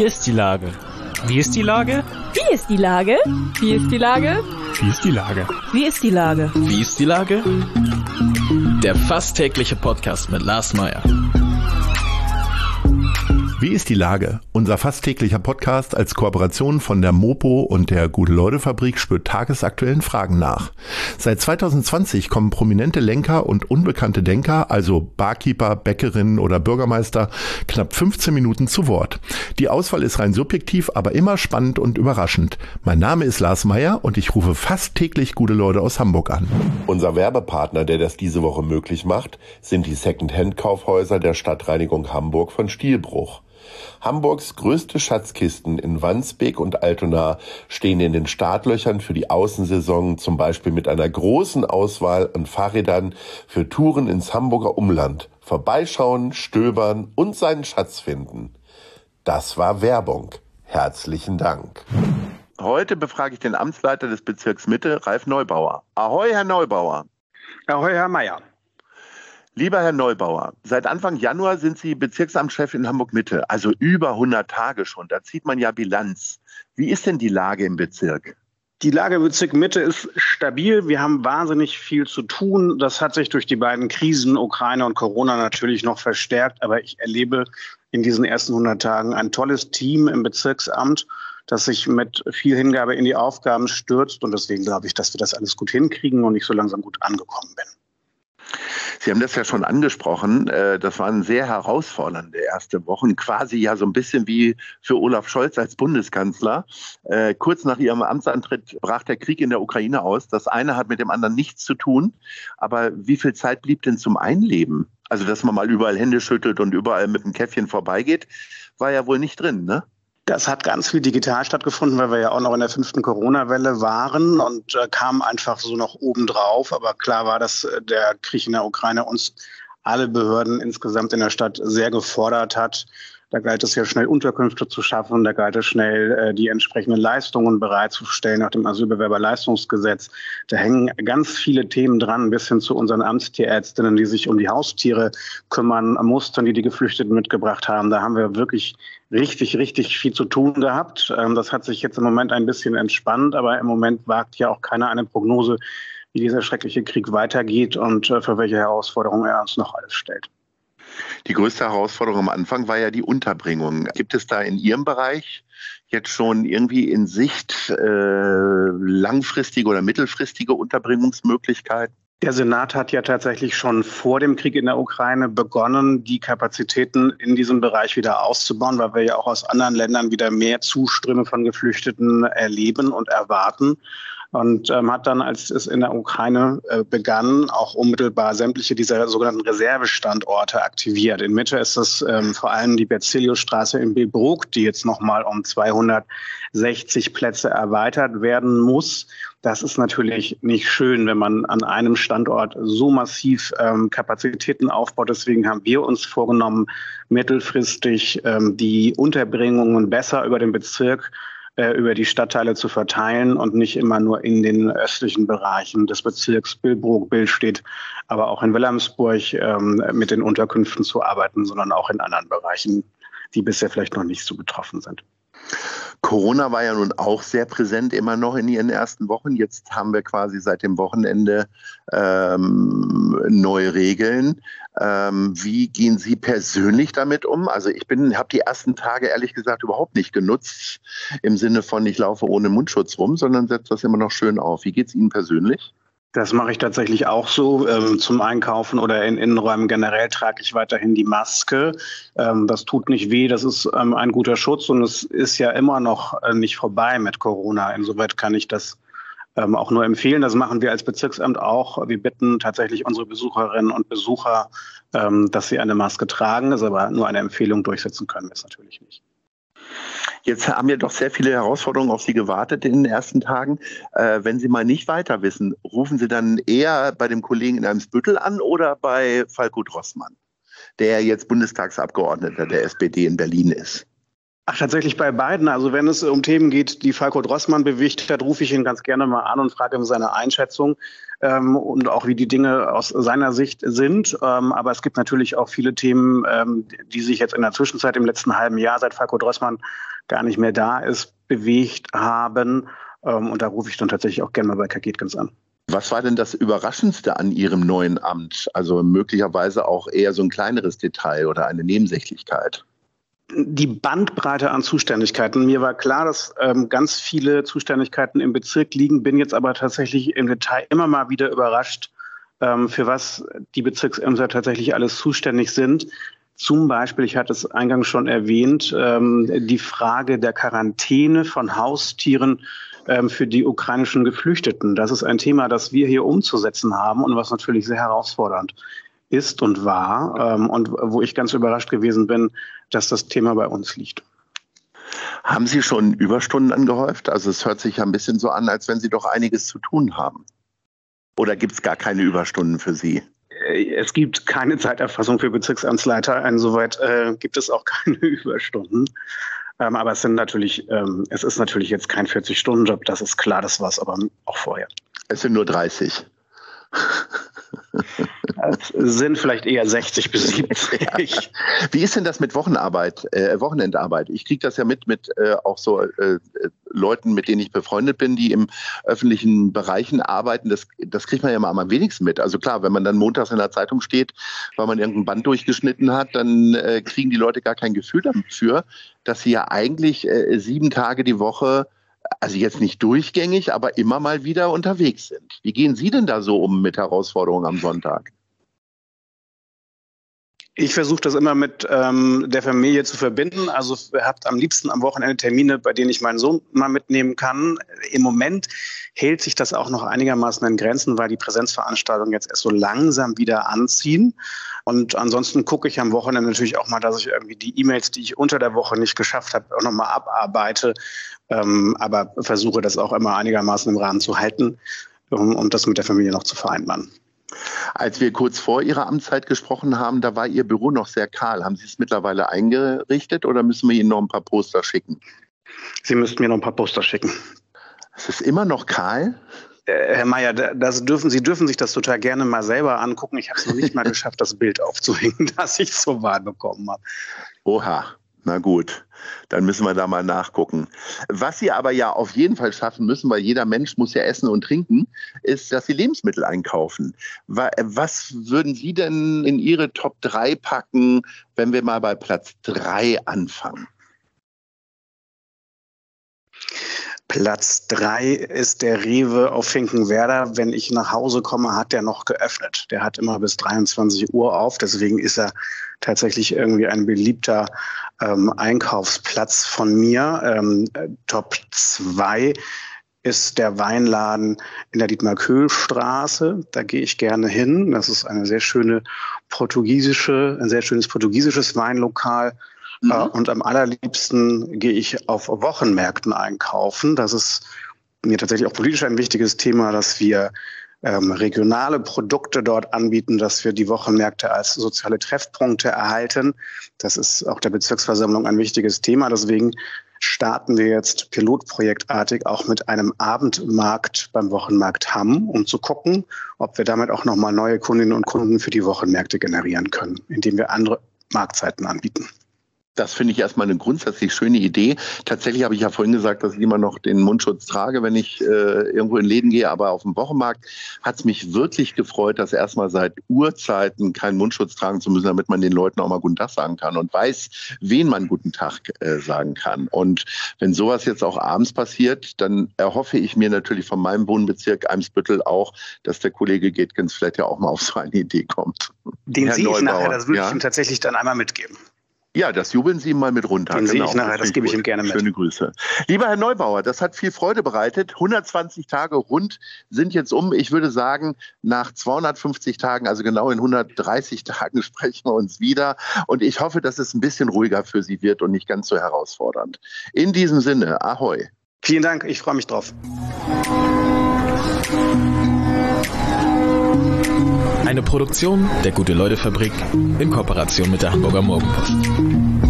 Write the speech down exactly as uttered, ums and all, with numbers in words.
ist die Lage? Wie ist die Lage? Wie ist die Lage? Wie ist die Lage? Wie ist die Lage? Wie ist die Lage? Wie ist die Lage? Der fast tägliche Podcast mit Lars Meyer. Wie ist die Lage? Unser fast täglicher Podcast als Kooperation von der Mopo und der Gute-Leute-Fabrik spürt tagesaktuellen Fragen nach. Seit zwanzig zwanzig kommen prominente Lenker und unbekannte Denker, also Barkeeper, Bäckerinnen oder Bürgermeister, knapp fünfzehn Minuten zu Wort. Die Auswahl ist rein subjektiv, aber immer spannend und überraschend. Mein Name ist Lars Meyer und ich rufe fast täglich gute Leute aus Hamburg an. Unser Werbepartner, der das diese Woche möglich macht, sind die Second-Hand-Kaufhäuser der Stadtreinigung Hamburg von Stielbruch. Hamburgs größte Schatzkisten in Wandsbek und Altona stehen in den Startlöchern für die Außensaison, zum Beispiel mit einer großen Auswahl an Fahrrädern für Touren ins Hamburger Umland. Vorbeischauen, stöbern und seinen Schatz finden. Das war Werbung. Herzlichen Dank. Heute befrage ich den Amtsleiter des Bezirks Mitte, Ralf Neubauer. Ahoi, Herr Neubauer. Ahoi, Herr Meyer. Lieber Herr Neubauer, seit Anfang Januar sind Sie Bezirksamtschef in Hamburg-Mitte, also über hundert Tage schon. Da zieht man ja Bilanz. Wie ist denn die Lage im Bezirk? Die Lage im Bezirk Mitte ist stabil. Wir haben wahnsinnig viel zu tun. Das hat sich durch die beiden Krisen, Ukraine und Corona, natürlich noch verstärkt. Aber ich erlebe in diesen ersten hundert Tagen ein tolles Team im Bezirksamt, das sich mit viel Hingabe in die Aufgaben stürzt. Und deswegen glaube ich, dass wir das alles gut hinkriegen und ich so langsam gut angekommen bin. Sie haben das ja schon angesprochen, das waren sehr herausfordernde erste Wochen, quasi ja so ein bisschen wie für Olaf Scholz als Bundeskanzler. Kurz nach Ihrem Amtsantritt brach der Krieg in der Ukraine aus. Das eine hat mit dem anderen nichts zu tun. Aber wie viel Zeit blieb denn zum Einleben? Also, dass man mal überall Hände schüttelt und überall mit dem Käffchen vorbeigeht, war ja wohl nicht drin, ne? Das hat ganz viel digital stattgefunden, weil wir ja auch noch in der fünften Corona-Welle waren und äh, kam einfach so noch obendrauf. Aber klar war, dass äh, der Krieg in der Ukraine uns alle Behörden insgesamt in der Stadt sehr gefordert hat. Da galt es ja schnell Unterkünfte zu schaffen, da galt es schnell äh, die entsprechenden Leistungen bereitzustellen nach dem Asylbewerberleistungsgesetz. Da hängen ganz viele Themen dran, bis hin zu unseren Amtstierärztinnen, die sich um die Haustiere kümmern mussten, die die Geflüchteten mitgebracht haben. Da haben wir wirklich richtig, richtig viel zu tun gehabt. Ähm, das hat sich jetzt im Moment ein bisschen entspannt, aber im Moment wagt ja auch keiner eine Prognose, wie dieser schreckliche Krieg weitergeht und äh, für welche Herausforderungen er uns noch alles stellt. Die größte Herausforderung am Anfang war ja die Unterbringung. Gibt es da in Ihrem Bereich jetzt schon irgendwie in Sicht äh, langfristige oder mittelfristige Unterbringungsmöglichkeiten? Der Senat hat ja tatsächlich schon vor dem Krieg in der Ukraine begonnen, die Kapazitäten in diesem Bereich wieder auszubauen, weil wir ja auch aus anderen Ländern wieder mehr Zuströme von Geflüchteten erleben und erwarten. Und ähm, hat dann, als es in der Ukraine äh, begann, auch unmittelbar sämtliche dieser sogenannten Reservestandorte aktiviert. In Mitte ist es ähm, vor allem die Berzeliusstraße in Billbrook, die jetzt nochmal um zweihundertsechzig Plätze erweitert werden muss. Das ist natürlich nicht schön, wenn man an einem Standort so massiv ähm, Kapazitäten aufbaut. Deswegen haben wir uns vorgenommen, mittelfristig ähm, die Unterbringungen besser über den Bezirk über die Stadtteile zu verteilen und nicht immer nur in den östlichen Bereichen des Bezirks Billbrook, Billstedt, aber auch in Wilhelmsburg ähm, mit den Unterkünften zu arbeiten, sondern auch in anderen Bereichen, die bisher vielleicht noch nicht so betroffen sind. Corona war ja nun auch sehr präsent immer noch in Ihren ersten Wochen. Jetzt haben wir quasi seit dem Wochenende ähm, neue Regeln. Ähm, wie gehen Sie persönlich damit um? Also ich bin, habe die ersten Tage ehrlich gesagt überhaupt nicht genutzt im Sinne von ich laufe ohne Mundschutz rum, sondern setze das immer noch schön auf. Wie geht es Ihnen persönlich? Das mache ich tatsächlich auch so. Ähm, zum Einkaufen oder in Innenräumen generell trage ich weiterhin die Maske. Ähm, das tut nicht weh, das ist ähm, ein guter Schutz und es ist ja immer noch äh, nicht vorbei mit Corona. Insoweit kann ich das ähm, auch nur empfehlen. Das machen wir als Bezirksamt auch. Wir bitten tatsächlich unsere Besucherinnen und Besucher, ähm, dass sie eine Maske tragen. Das ist aber nur eine Empfehlung, durchsetzen können wir es natürlich nicht. Jetzt haben ja doch sehr viele Herausforderungen auf Sie gewartet in den ersten Tagen. Äh, wenn Sie mal nicht weiter wissen, rufen Sie dann eher bei dem Kollegen in Eimsbüttel an oder bei Falko Drossmann, der jetzt Bundestagsabgeordneter der S P D in Berlin ist? Ach, tatsächlich bei beiden. Also wenn es um Themen geht, die Falko Drossmann bewegt hat, rufe ich ihn ganz gerne mal an und frage ihm seine Einschätzung ähm, und auch wie die Dinge aus seiner Sicht sind. Ähm, aber es gibt natürlich auch viele Themen, ähm, die sich jetzt in der Zwischenzeit im letzten halben Jahr, seit Falko Drossmann gar nicht mehr da ist, bewegt haben. Und da rufe ich dann tatsächlich auch gerne mal bei Kai Getkens an. Was war denn das Überraschendste an Ihrem neuen Amt? Also möglicherweise auch eher so ein kleineres Detail oder eine Nebensächlichkeit? Die Bandbreite an Zuständigkeiten. Mir war klar, dass ähm, ganz viele Zuständigkeiten im Bezirk liegen, bin jetzt aber tatsächlich im Detail immer mal wieder überrascht, ähm, für was die Bezirksämter tatsächlich alles zuständig sind. Zum Beispiel, ich hatte es eingangs schon erwähnt, ähm, die Frage der Quarantäne von Haustieren ähm, für die ukrainischen Geflüchteten. Das ist ein Thema, das wir hier umzusetzen haben und was natürlich sehr herausfordernd ist und war ähm, und wo ich ganz überrascht gewesen bin, dass das Thema bei uns liegt. Haben Sie schon Überstunden angehäuft? Also es hört sich ja ein bisschen so an, als wenn Sie doch einiges zu tun haben. Oder gibt es gar keine Überstunden für Sie? Es gibt keine Zeiterfassung für Bezirksamtsleiter. Insoweit äh, gibt es auch keine Überstunden. Ähm, aber es sind natürlich, ähm, es ist natürlich jetzt kein vierzig-Stunden-Job. Das ist klar, das war es aber auch vorher. Es sind nur dreißig. Es sind vielleicht eher sechzig bis siebzig. Wie ist denn das mit Wochenarbeit, äh, Wochenendarbeit? Ich kriege das ja mit mit äh, auch so äh, Leuten, mit denen ich befreundet bin, die im öffentlichen Bereichen arbeiten. Das, das kriegt man ja mal am wenigsten mit. Also klar, wenn man dann montags in der Zeitung steht, weil man irgendein Band durchgeschnitten hat, dann äh, kriegen die Leute gar kein Gefühl dafür, dass sie ja eigentlich äh, sieben Tage die Woche, also jetzt nicht durchgängig, aber immer mal wieder unterwegs sind. Wie gehen Sie denn da so um mit Herausforderungen am Sonntag? Ich versuche das immer mit ähm, der Familie zu verbinden. Also ihr habt am liebsten am Wochenende Termine, bei denen ich meinen Sohn mal mitnehmen kann. Im Moment hält sich das auch noch einigermaßen in Grenzen, weil die Präsenzveranstaltungen jetzt erst so langsam wieder anziehen. Und ansonsten gucke ich am Wochenende natürlich auch mal, dass ich irgendwie die E-Mails, die ich unter der Woche nicht geschafft habe, auch nochmal abarbeite. Ähm, aber versuche das auch immer einigermaßen im Rahmen zu halten, um, um das mit der Familie noch zu vereinbaren. Als wir kurz vor Ihrer Amtszeit gesprochen haben, da war Ihr Büro noch sehr kahl. Haben Sie es mittlerweile eingerichtet oder müssen wir Ihnen noch ein paar Poster schicken? Sie müssten mir noch ein paar Poster schicken. Es ist immer noch kahl? Äh, Herr Mayer, das dürfen, Sie dürfen sich das total gerne mal selber angucken. Ich habe es noch nicht mal geschafft, das Bild aufzuhängen, das ich zur Wahl bekommen habe. Oha. Na gut, dann müssen wir da mal nachgucken. Was Sie aber ja auf jeden Fall schaffen müssen, weil jeder Mensch muss ja essen und trinken, ist, dass Sie Lebensmittel einkaufen. Was würden Sie denn in Ihre Top drei packen, wenn wir mal bei Platz drei anfangen? Platz drei ist der Rewe auf Finkenwerder. Wenn ich nach Hause komme, hat der noch geöffnet. Der hat immer bis dreiundzwanzig Uhr auf. Deswegen ist er tatsächlich irgendwie ein beliebter ähm, Einkaufsplatz von mir. Ähm, Top zwei ist der Weinladen in der Dietmar-Köhl-Straße. Da gehe ich gerne hin. Das ist eine sehr schöne portugiesische, ein sehr schönes portugiesisches Weinlokal. Mhm. Und am allerliebsten gehe ich auf Wochenmärkten einkaufen. Das ist mir tatsächlich auch politisch ein wichtiges Thema, dass wir ähm, regionale Produkte dort anbieten, dass wir die Wochenmärkte als soziale Treffpunkte erhalten. Das ist auch der Bezirksversammlung ein wichtiges Thema. Deswegen starten wir jetzt pilotprojektartig auch mit einem Abendmarkt beim Wochenmarkt Hamm, um zu gucken, ob wir damit auch nochmal neue Kundinnen und Kunden für die Wochenmärkte generieren können, indem wir andere Marktzeiten anbieten. Das finde ich erstmal eine grundsätzlich schöne Idee. Tatsächlich habe ich ja vorhin gesagt, dass ich immer noch den Mundschutz trage, wenn ich äh, irgendwo in Läden gehe. Aber auf dem Wochenmarkt hat es mich wirklich gefreut, dass erstmal seit Urzeiten keinen Mundschutz tragen zu müssen, damit man den Leuten auch mal guten Tag sagen kann und weiß, wen man guten Tag äh, sagen kann. Und wenn sowas jetzt auch abends passiert, dann erhoffe ich mir natürlich von meinem Wohnbezirk Eimsbüttel auch, dass der Kollege Getkens vielleicht ja auch mal auf so eine Idee kommt. Den sehe ich nachher, das würde ja? ich ihm tatsächlich dann einmal mitgeben. Ja, das jubeln Sie ihm mal mit runter. Den genau. sehe ich nachher, das, das gebe ich ihm gerne mit. Schöne Grüße. Lieber Herr Neubauer, das hat viel Freude bereitet. hundertzwanzig Tage rund sind jetzt um. Ich würde sagen, nach zweihundertfünfzig Tagen, also genau in hundertdreißig Tagen, sprechen wir uns wieder. Und ich hoffe, dass es ein bisschen ruhiger für Sie wird und nicht ganz so herausfordernd. In diesem Sinne, ahoi. Vielen Dank, ich freue mich drauf. Eine Produktion der Gute-Leute-Fabrik in Kooperation mit der Hamburger Morgenpost.